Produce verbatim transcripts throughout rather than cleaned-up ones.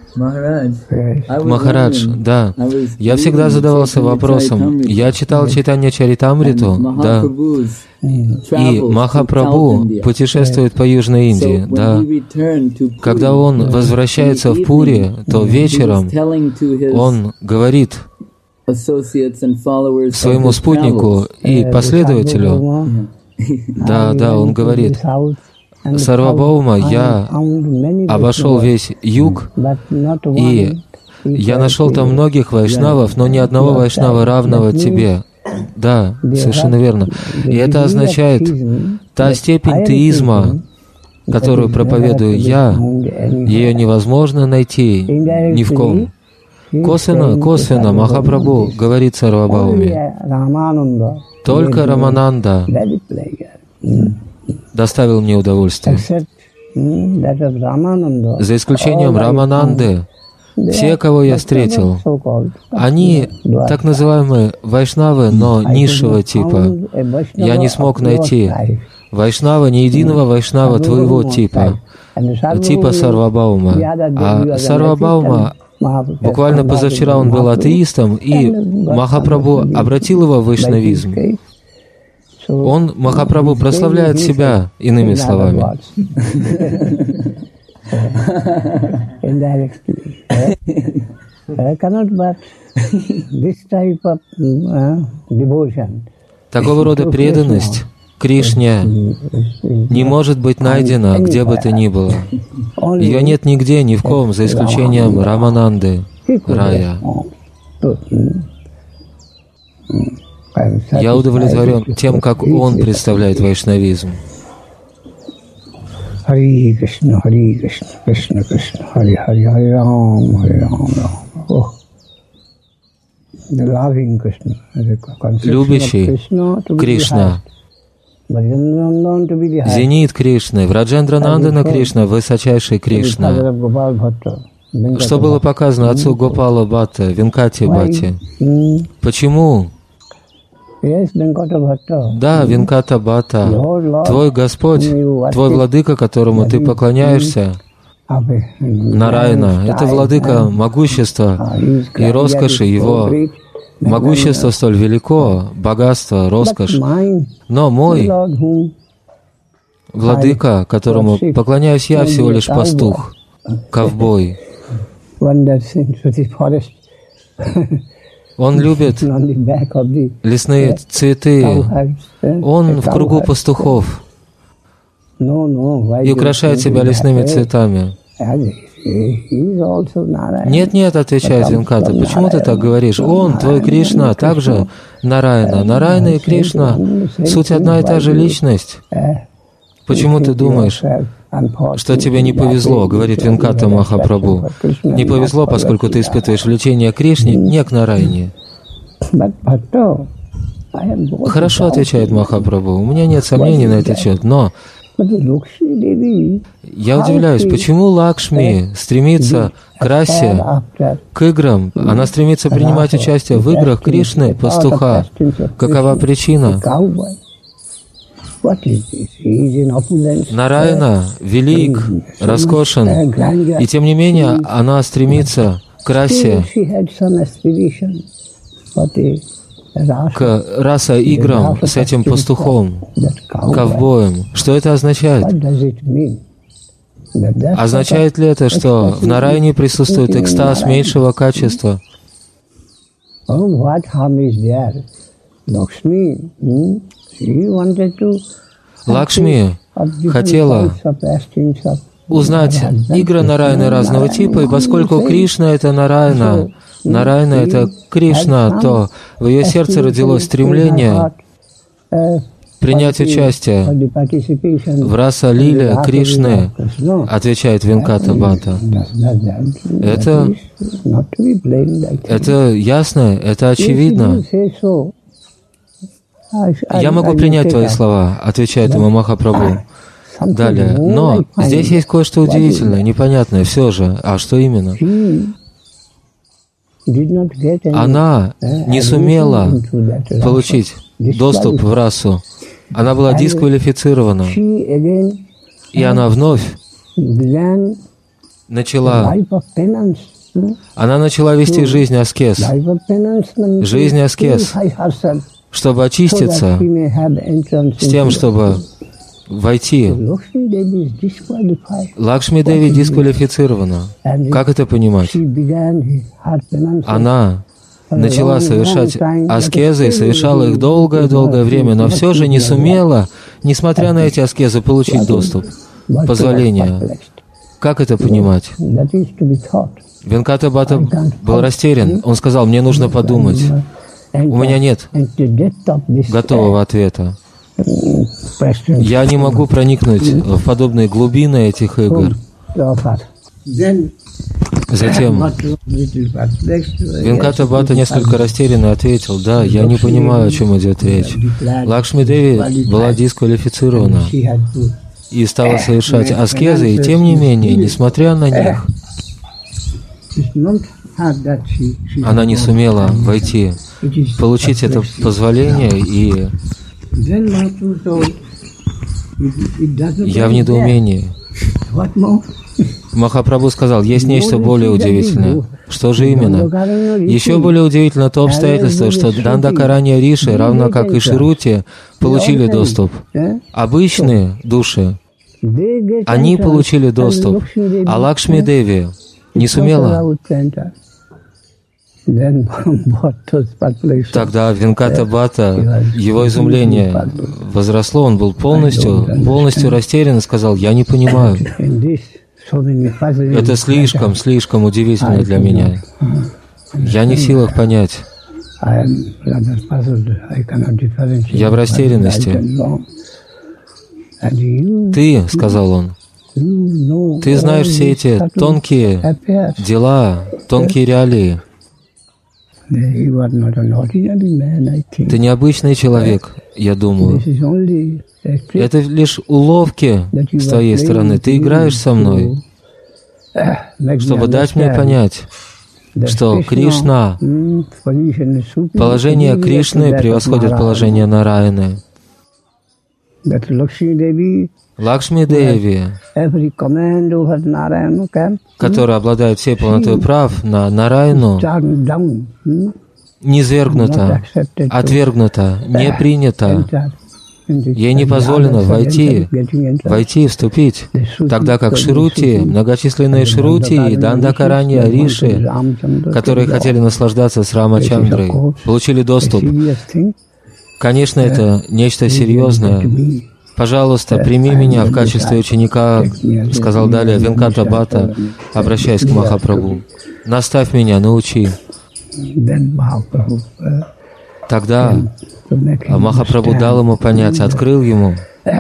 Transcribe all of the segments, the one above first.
Махарадж, да. Я всегда задавался вопросом. Я читал Чайтанья Чаритамриту, да. И Махапрабху путешествует по Южной Индии, да. Когда он возвращается в Пури, то вечером он говорит своему спутнику и последователю, да, да, он говорит: Сарвабхаума, я обошел весь юг, и я нашел там многих вайшнавов, но ни одного вайшнава, равного тебе. Да, совершенно верно. И это означает, та степень теизма, которую проповедую я, ее невозможно найти ни в ком. Косвенно, косвенно Махапрабху говорит Сарвабхауме: только Рамананда доставил мне удовольствие. За исключением Рамананды, все, кого я встретил, они так называемые вайшнавы, но низшего типа. Я не смог найти вайшнава, ни единого вайшнава твоего типа, типа Сарвабхаума. А Сарвабхаума, буквально позавчера он был атеистом, и Махапрабху обратил его в вайшнавизм. Он, Махапрабху, прославляет себя, иными словами. Такого рода преданность Кришне не может быть найдена где бы то ни было. Ее нет нигде, ни в ком, за исключением Рамананды, Рая. Я удовлетворен тем, как он представляет вайшнавизм. Хари Кришна, Хари Кришна, Кришна Кришна, Хари Хари, Хари Рам, Хари Рам, Рам. Любящий Кришна, зенит Кришны, Враджендранандана Кришна, высочайший Кришна. Что было показано отцу Гопала Бхатта, Венкати Бхатти? Почему? Да, Венката Бхатта, твой Господь, твой владыка, которому ты поклоняешься, Нараяна, это владыка могущества и роскоши, его могущество столь велико, богатство, роскошь. Но мой владыка, которому поклоняюсь я, всего лишь пастух, ковбой. Он любит лесные цветы. Он в кругу пастухов и украшает себя лесными цветами. Нет, нет, отвечает Венката, почему ты так говоришь? Он, твой Кришна, также Нараяна. Нараяна и Кришна — суть одна и та же личность. Почему ты думаешь, что тебе не повезло, говорит Венката Махапрабху? Не повезло, поскольку ты испытываешь влечение к Кришне, не к Нараяне. Хорошо, отвечает Махапрабху, у меня нет сомнений на этот счет, но я удивляюсь, почему Лакшми стремится к расе, к играм, она стремится принимать участие в играх Кришны, пастуха. Какова причина? Нараяна велик, роскошен, и тем не менее она стремится к расе, к раса-играм с этим пастухом, ковбоем. Что это означает? Означает ли это, что в Нараяне присутствует экстаз меньшего качества? Лакшми хотела узнать игры Нараяны разного типа, и поскольку Кришна — это Нараяна, Нараяна — это Кришна, то в ее сердце родилось стремление принять участие в раса-лиле Кришны, отвечает Венката Бхатта. Это, это ясно, это очевидно. Я могу принять твои слова, отвечает ему Махапрабху. Далее. Но здесь есть кое-что удивительное, непонятное все же. А что именно? Она не сумела получить доступ в расу. Она была дисквалифицирована. И она вновь начала, она начала вести жизнь аскез, жизнь аскез, чтобы очиститься, с тем, чтобы войти. Лакшми Деви дисквалифицирована. Как это понимать? Она начала совершать аскезы и совершала их долгое-долгое время, но все же не сумела, несмотря на эти аскезы, получить доступ, позволение. Как это понимать? Венката Бхатта был растерян. Он сказал, мне нужно подумать. У меня нет готового ответа. Я не могу проникнуть в подобные глубины этих игр. Затем Венката Бхатта несколько растерянно ответил, да, я не понимаю, о чем идет речь. Лакшми Деви была дисквалифицирована и стала совершать аскезы, и тем не менее, несмотря на них, она не сумела войти, получить это позволение, и я в недоумении. Махапрабху сказал, есть нечто более удивительное. Что же именно? Еще более удивительно то обстоятельство, что Дандакаранья Риши, равно как и Шрути, получили доступ. Обычные души, они получили доступ, а Лакшми Деви не сумела. Тогда Венката Бхатта, его изумление возросло, он был полностью, полностью растерян и сказал, я не понимаю. Это слишком, слишком удивительно для меня. Я не в силах понять. Я в растерянности. Ты, сказал он, ты знаешь все эти тонкие дела, тонкие реалии. Ты необычный человек, я думаю. Это лишь уловки с твоей стороны. Ты играешь со мной, чтобы дать мне понять, что Кришна, положение Кришны превосходит положение Нараяны. Лакшми Деви, которая обладает всей полнотой прав на Нараяну, низвергнута, отвергнута, не принята. Ей не позволено войти, войти, вступить, тогда как Шрути, многочисленные Шрути и Дандакаранья Риши, которые хотели наслаждаться с Рамачандрой, получили доступ. Конечно, это нечто серьезное. Пожалуйста, прими меня в качестве ученика, сказал далее Венката Бхатта, обращаясь к Махапрабху. Наставь меня, научи. Тогда Махапрабху дал ему понять, открыл ему.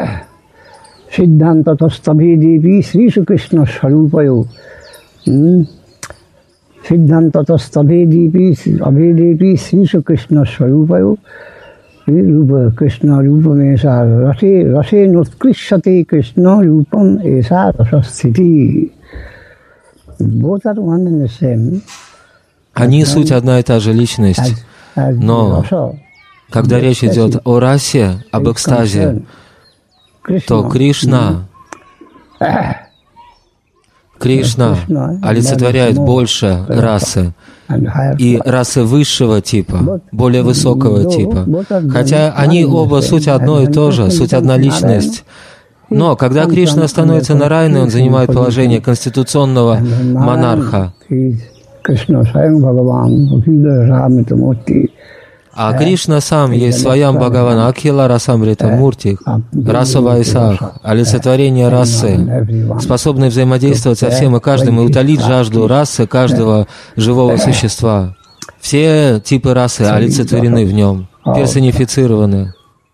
Krishna Rupam Esa Rase Rase Nutkrishate Krishna Rupam Esa Rasasthiti. Both are one and the same. Они суть одна и та же личность, но когда речь идет о расе, об экстазе, то Кришна, Кришна олицетворяет больше расы, и расы высшего типа, более высокого типа. Хотя они оба суть одно и то же, суть одна личность. Но когда Кришна становится Нараяной, он занимает положение конституционного монарха. А Кришна сам есть Своям Бхагаван, Акхила Расамрита Мурти, раса Вайсах, олицетворение расы, способный взаимодействовать со всем и каждым и утолить жажду расы каждого живого существа. Все типы расы олицетворены в нем, персонифицированы.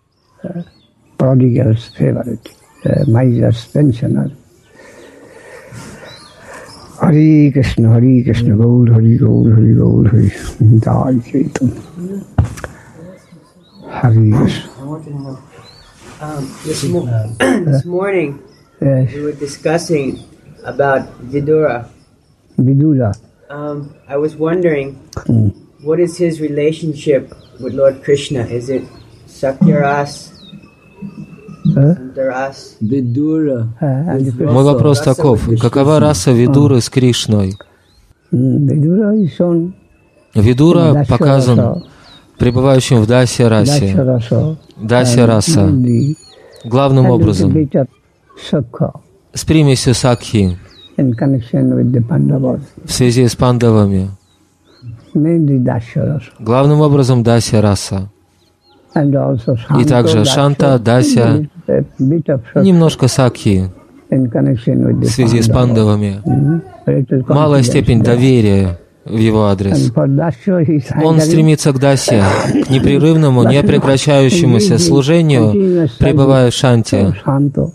Hare Krishna, Hare Krishna, Gaur, Hare Gaur, Hare Gaur, Hare Jai Chaitanya. Hare Krishna. I want to know. Um, this, mo- this morning, Yes. we were discussing about Vidura. Vidura. Um, I was wondering, Mm. what is his relationship with Lord Krishna? Is it Sakya Ras? Мой вопрос таков. Какова раса Видуры с Кришной? Видура показан пребывающим в Дасья расе. Дасья раса. Главным образом с примесью Сакхи в связи с Пандавами. Главным образом Дасья раса. И также Шанта, Дася, немножко Сакхи в связи с Пандавами. Малая степень доверия в его адрес. Он стремится к Дасе, к непрерывному, непрекращающемуся служению, пребывая в Шанте.